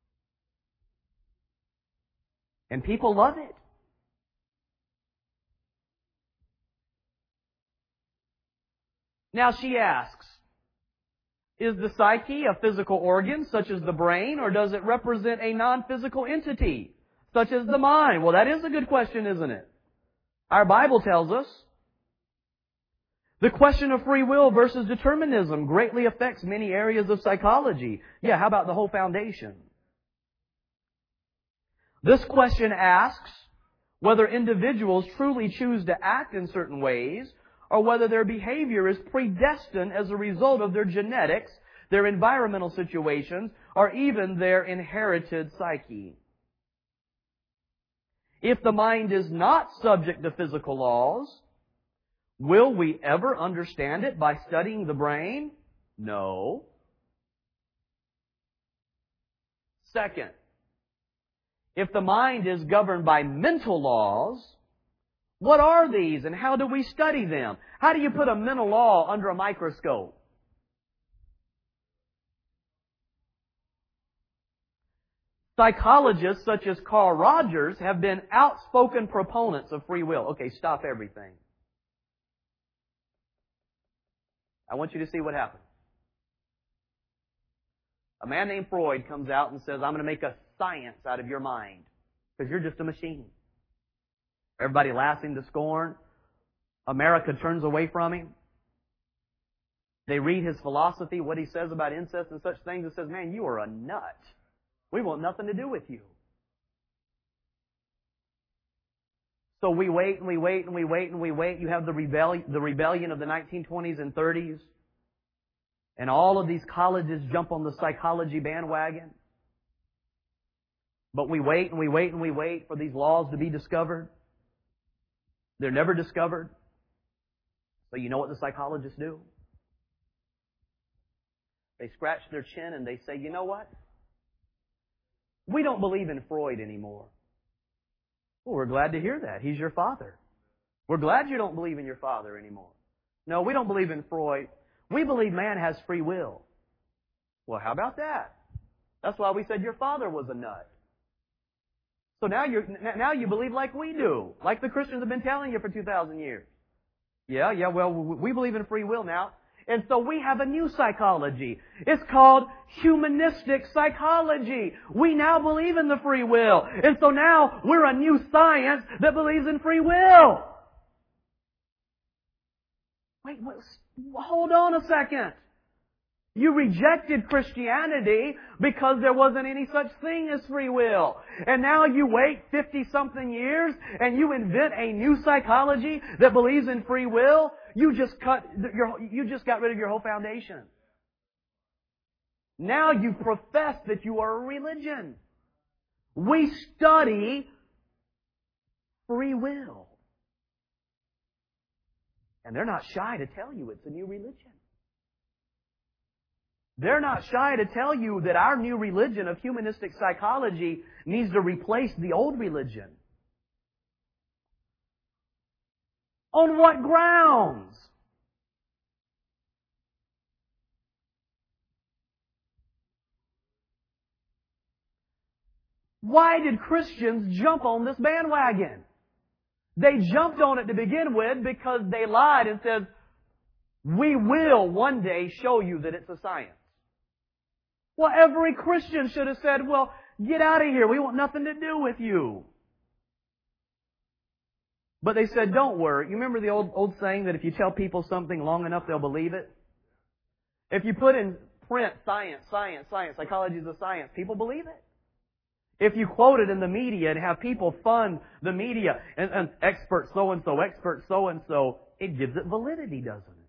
And people love it. Now she asks, is the psyche a physical organ such as the brain, or does it represent a non-physical entity such as the mind? Well, that is a good question, isn't it? Our Bible tells us The question of free will versus determinism greatly affects many areas of psychology. Yeah, how about the whole foundation? This question asks whether individuals truly choose to act in certain ways or whether their behavior is predestined as a result of their genetics, their environmental situations, or even their inherited psyche. If the mind is not subject to physical laws, will we ever understand it by studying the brain? No. Second, if the mind is governed by mental laws, what are these and how do we study them? How do you put a mental law under a microscope? Psychologists such as Carl Rogers have been outspoken proponents of free will. Okay, stop everything. I want you to see what happens. A man named Freud comes out and says, I'm going to make a science out of your mind because you're just a machine. Everybody laughs him to scorn. America turns away from him. They read his philosophy, what he says about incest and such things, and says, man, you are a nut. We want nothing to do with you. So we wait and we wait and we wait and we wait. You have the rebellion of the 1920s and 30s. And all of these colleges jump on the psychology bandwagon. But we wait and we wait and we wait for these laws to be discovered. They're never discovered. So you know what the psychologists do? They scratch their chin and they say, you know what? We don't believe in Freud anymore. Well, we're glad to hear that. He's your father. We're glad you don't believe in your father anymore. No, we don't believe in Freud. We believe man has free will. Well, how about that? That's why we said your father was a nut. So now you believe like we do, like the Christians have been telling you for 2,000 years. Yeah, well, we believe in free will now. And so we have a new psychology. It's called humanistic psychology. We now believe in the free will. And so now we're a new science that believes in free will. Wait, hold on a second. You rejected Christianity because there wasn't any such thing as free will. And now you wait 50-something years and you invent a new psychology that believes in free will. You just got rid of your whole foundation. Now you profess that you are a religion. We study free will. And they're not shy to tell you it's a new religion. They're not shy to tell you that our new religion of humanistic psychology needs to replace the old religion. On what grounds? Why did Christians jump on this bandwagon? They jumped on it to begin with because they lied and said, we will one day show you that it's a science. Well, every Christian should have said, well, get out of here. We want nothing to do with you. But they said, don't worry. You remember the old saying that if you tell people something long enough, they'll believe it? If you put in print, science, psychology is a science, people believe it. If you quote it in the media and have people fund the media and expert so-and-so, it gives it validity, doesn't it?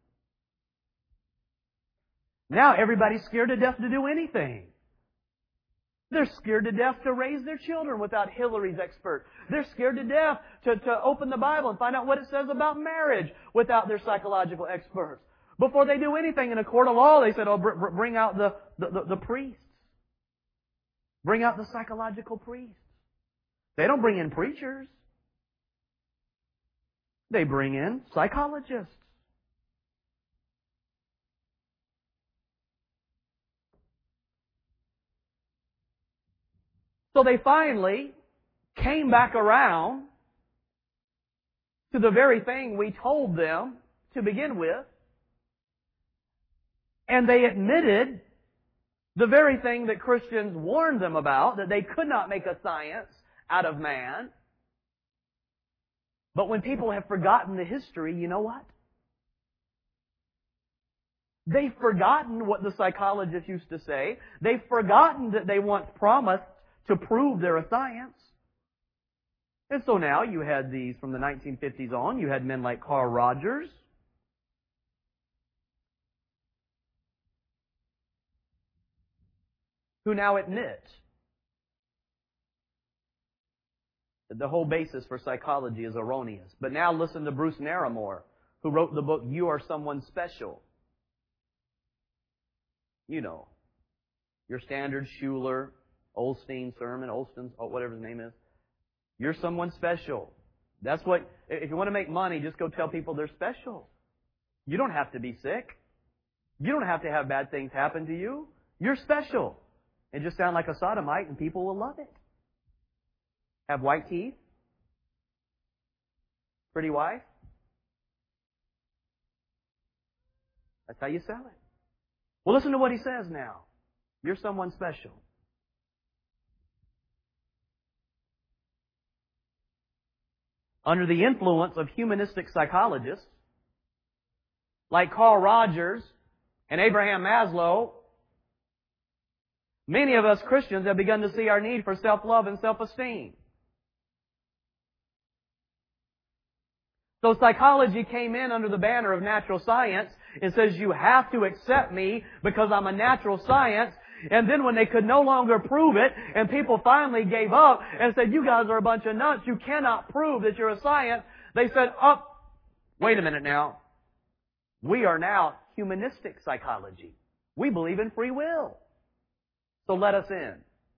Now everybody's scared to death to do anything. They're scared to death to raise their children without Hillary's expert. They're scared to death to open the Bible and find out what it says about marriage without their psychological experts. Before they do anything in a court of law, they said, bring out the priests. Bring out the psychological priests. They don't bring in preachers. They bring in psychologists. So they finally came back around to the very thing we told them to begin with, and they admitted the very thing that Christians warned them about, that they could not make a science out of man. But when people have forgotten the history, you know what? They've forgotten what the psychologists used to say. They've forgotten that they once promised to prove they're a science. And so now you had these, from the 1950s on, you had men like Carl Rogers, who now admit that the whole basis for psychology is erroneous. But now listen to Bruce Naramore, who wrote the book, You Are Someone Special. You know, your standard Schuller, Olstein sermon, whatever his name is. You're someone special. That's what, if you want to make money, just go tell people they're special. You don't have to be sick. You don't have to have bad things happen to you. You're special. And just sound like a sodomite and people will love it. Have white teeth. Pretty wife. That's how you sell it. Well, listen to what he says now. You're someone special. Under the influence of humanistic psychologists like Carl Rogers and Abraham Maslow, many of us Christians have begun to see our need for self-love and self-esteem. So psychology came in under the banner of natural science and says you have to accept me because I'm a natural science. And then when they could no longer prove it and people finally gave up and said, you guys are a bunch of nuts, you cannot prove that you're a science, they said, wait a minute now. We are now humanistic psychology. We believe in free will. So let us in.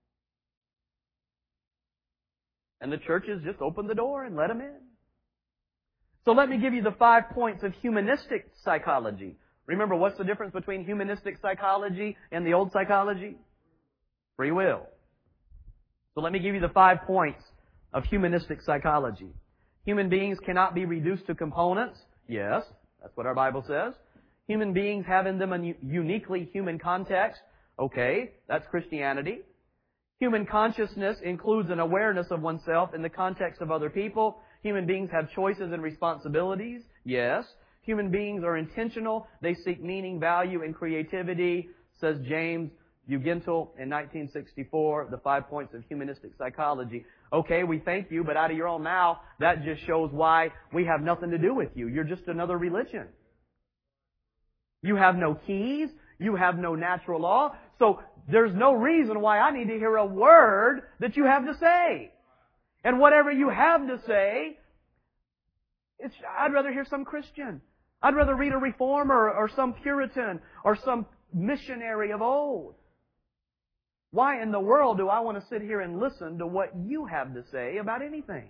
And the churches just opened the door and let them in. So let me give you the 5 points of humanistic psychology. Remember, what's the difference between humanistic psychology and the old psychology? Free will. So let me give you the 5 points of humanistic psychology. Human beings cannot be reduced to components. Yes, that's what our Bible says. Human beings have in them a uniquely human context. Okay, that's Christianity. Human consciousness includes an awareness of oneself in the context of other people. Human beings have choices and responsibilities. Yes. Human beings are intentional. They seek meaning, value, and creativity, says James Bugentil in 1964, the 5 points of humanistic psychology. Okay, we thank you, but out of your own mouth, that just shows why we have nothing to do with you. You're just another religion. You have no keys. You have no natural law. So there's no reason why I need to hear a word that you have to say. And whatever you have to say, I'd rather hear some Christian. I'd rather read a reformer or some Puritan or some missionary of old. Why in the world do I want to sit here and listen to what you have to say about anything?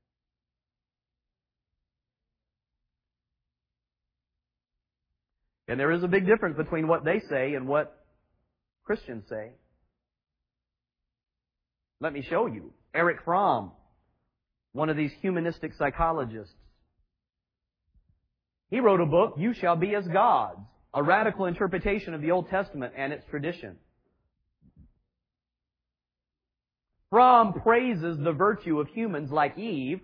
And there is a big difference between what they say and what Christians say. Let me show you. Erich Fromm, one of these humanistic psychologists, he wrote a book, You Shall Be As Gods, a radical interpretation of the Old Testament and its tradition. Fromm praises the virtue of humans like Eve,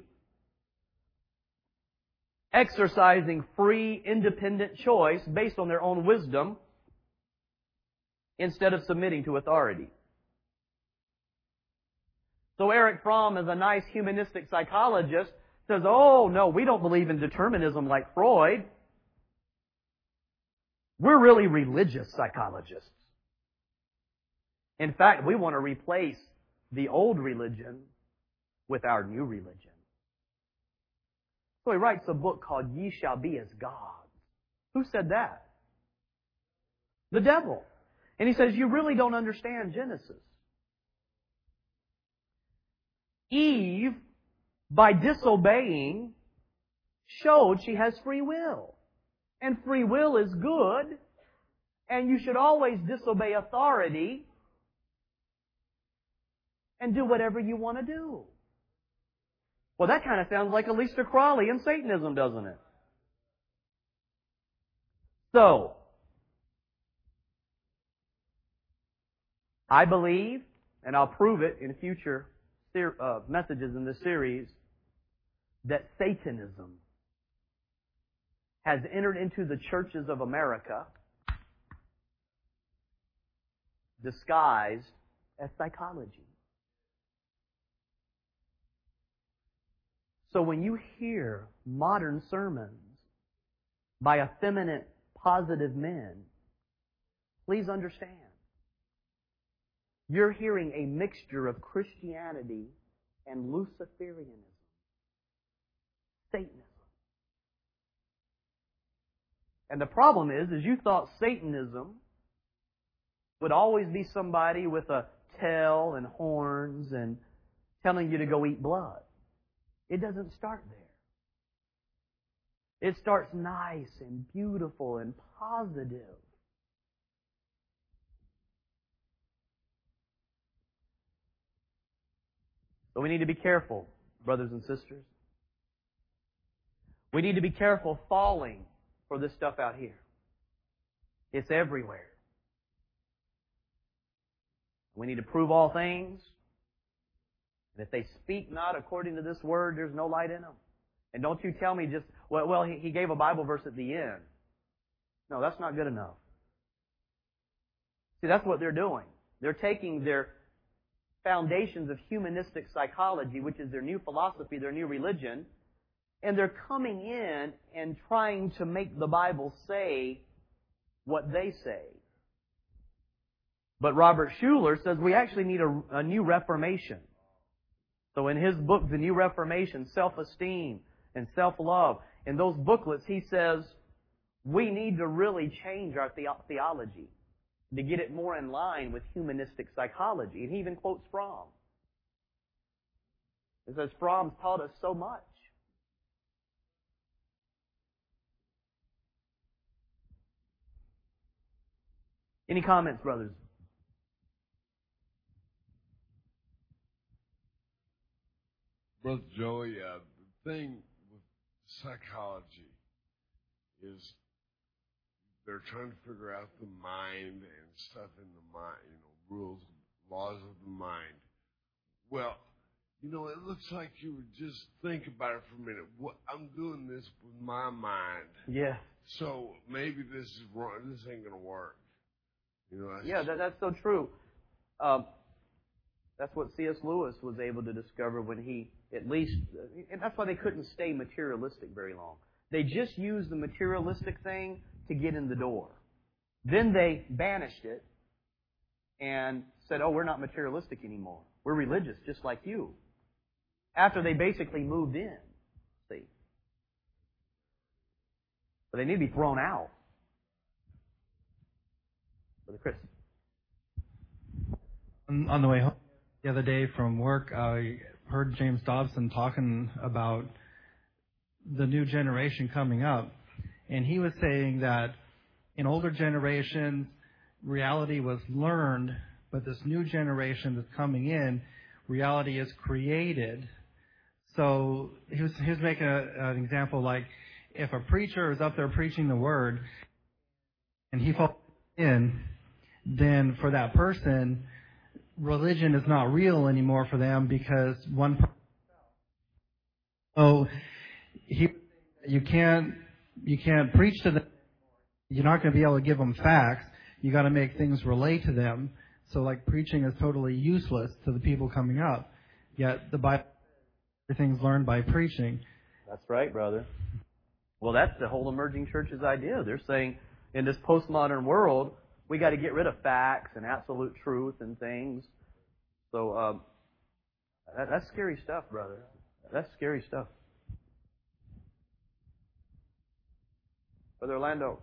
exercising free, independent choice based on their own wisdom instead of submitting to authority. So Erich Fromm, as a nice humanistic psychologist, says, oh, no, we don't believe in determinism like Freud. We're really religious psychologists. In fact, we want to replace the old religion with our new religion. So he writes a book called Ye Shall Be As Gods. Who said that? The devil. And he says, you really don't understand Genesis. Eve, by disobeying, showed she has free will. And free will is good. And you should always disobey authority and do whatever you want to do. Well, that kind of sounds like Aleister Crowley and Satanism, doesn't it? So, I believe, and I'll prove it in future messages in this series, that Satanism has entered into the churches of America disguised as psychology. So when you hear modern sermons by effeminate, positive men, please understand, you're hearing a mixture of Christianity and Luciferianism, Satanism. And the problem is you thought Satanism would always be somebody with a tail and horns and telling you to go eat blood. It doesn't start there. It starts nice and beautiful and positive. So we need to be careful, brothers and sisters. We need to be careful falling for this stuff out here. It's everywhere. We need to prove all things. And if they speak not according to this word, there's no light in them. And don't you tell me just, well, he gave a Bible verse at the end. No, that's not good enough. See, that's what they're doing. They're taking their foundations of humanistic psychology, which is their new philosophy, their new religion, and they're coming in and trying to make the Bible say what they say. But Robert Schuller says we actually need a new reformation. So in his book, The New Reformation, Self-Esteem and Self-Love, in those booklets he says we need to really change our theology to get it more in line with humanistic psychology. And he even quotes Fromm. He says Fromm's taught us so much. Any comments, brothers? Brother Joey, the thing with psychology is they're trying to figure out the mind and stuff in the mind, rules, laws of the mind. Well, it looks like you would just think about it for a minute. I'm doing this with my mind. Yeah. So maybe this is wrong. This ain't going to work. That's so true. That's what C.S. Lewis was able to discover when he, at least, and that's why they couldn't stay materialistic very long. They just used the materialistic thing to get in the door. Then they banished it and said, we're not materialistic anymore. We're religious, just like you. After they basically moved in, see. But they need to be thrown out. Brother Chris. On the way home the other day from work, I heard James Dobson talking about the new generation coming up. And he was saying that in older generations, reality was learned, but this new generation that's coming in, reality is created. So he was making an example like if a preacher is up there preaching the word and he falls in, then for that person, religion is not real anymore for them because one person. So you can't preach to them. You're not going to be able to give them facts. You got to make things relate to them. So like preaching is totally useless to the people coming up. Yet the Bible, everything's learned by preaching. That's right, brother. Well, that's the whole emerging church's idea. They're saying in this postmodern world, we got to get rid of facts and absolute truth and things. So that's scary stuff, brother. That's scary stuff. Brother Orlando.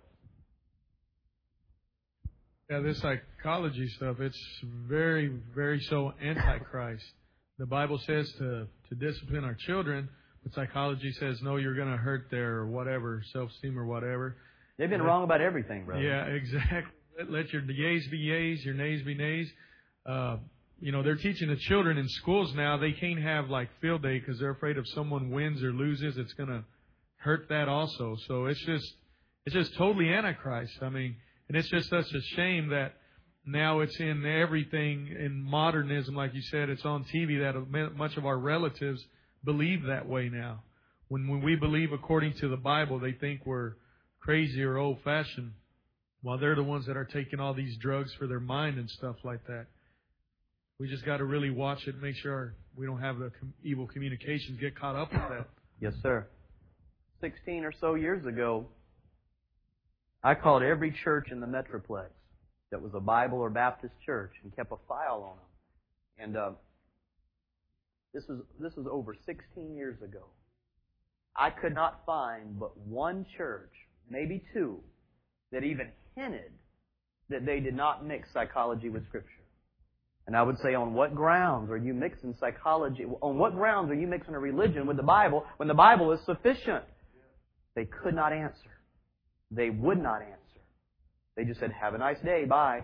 Yeah, this psychology stuff, it's very, very so antichrist. The Bible says to discipline our children, but psychology says, no, you're going to hurt their whatever, self-esteem or whatever. They've been wrong about everything, brother. Yeah, exactly. Let your yeas be yeas, your nays be nays. They're teaching the children in schools now they can't have like field day because they're afraid if someone wins or loses, it's going to hurt that also. So it's just totally antichrist. I mean, and it's just such a shame that now it's in everything in modernism, like you said, it's on TV that much of our relatives believe that way now. When we believe according to the Bible, they think we're crazy or old-fashioned. while they're the ones that are taking all these drugs for their mind and stuff like that. We just got to really watch it, make sure we don't have the evil communications get caught up with that. Yes, sir. 16 or so years ago, I called every church in the Metroplex that was a Bible or Baptist church and kept a file on them. And this was over 16 years ago. I could not find but one church, maybe two, that even hinted that they did not mix psychology with Scripture. And I would say, on what grounds are you mixing psychology? On what grounds are you mixing a religion with the Bible when the Bible is sufficient? They could not answer. They would not answer. They just said, have a nice day, bye.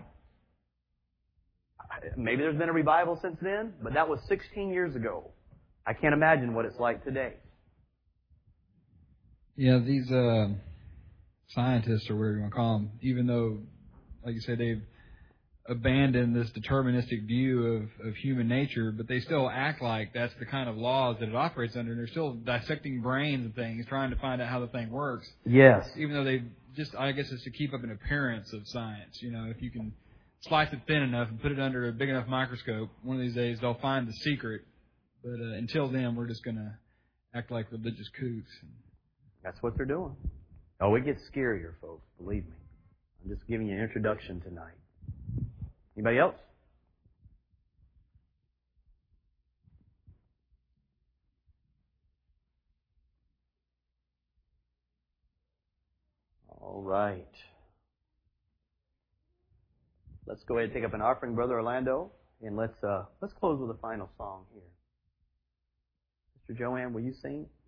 Maybe there's been a revival since then, but that was 16 years ago. I can't imagine what it's like today. Yeah, these scientists, or whatever you want to call them, even though, like you said, they've abandoned this deterministic view of human nature, but they still act like that's the kind of laws that it operates under, and they're still dissecting brains and things, trying to find out how the thing works. Yes. Even though they just, I guess it's to keep up an appearance of science. You know, if you can slice it thin enough and put it under a big enough microscope, one of these days they'll find the secret. But until then, we're just going to act like religious kooks. That's what they're doing. Oh, it gets scarier, folks. Believe me. I'm just giving you an introduction tonight. Anybody else? All right. Let's go ahead and take up an offering, Brother Orlando, and let's close with a final song here. Mr. Joanne, will you sing?